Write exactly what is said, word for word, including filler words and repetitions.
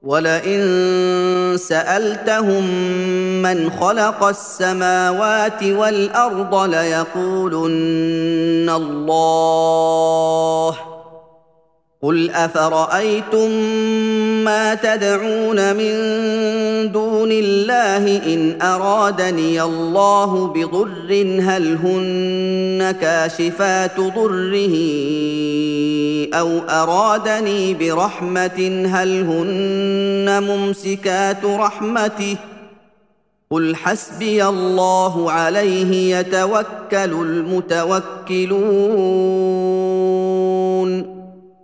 وَلَئِن سَأَلْتَهُم مَّنْ خَلَقَ السَّمَاوَاتِ وَالْأَرْضَ لَيَقُولُنَّ اللَّهُ ۚ قُلْ أَفَرَأَيْتُم مَّا تَدْعُونَ مِن دُونِ اللَّهِ إِنْ أَرَادَنِيَ اللَّهُ بِضُرٍّ هَلْ هُنَّ كَاشِفَاتُ ضُرِّهِ أَوْ أَرَادَنِي بِرَحْمَةٍ هَلْ هُنَّ مُمْسِكَاتُ رَحْمَتِهِ قُلْ حَسْبِيَ اللَّهُ عَلَيْهِ يَتَوَكَّلُ الْمُتَوَكِّلُونَ